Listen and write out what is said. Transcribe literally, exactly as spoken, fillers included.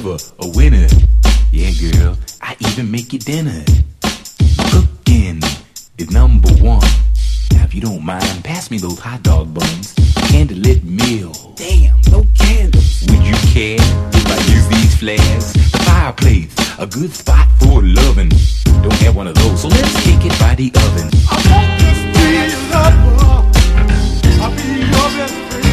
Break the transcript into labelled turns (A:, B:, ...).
A: never a winner. Yeah, girl, I even make you dinner. Cooking is number one. Now, if you don't mind, pass me those hot dog buns. Candlelit meal. Damn, no candles. Would you care if I use these flares? Fireplace, a good spot for loving. Don't have one of those, so let's kick it by the oven.
B: I want this real lover. I'll be your best friend.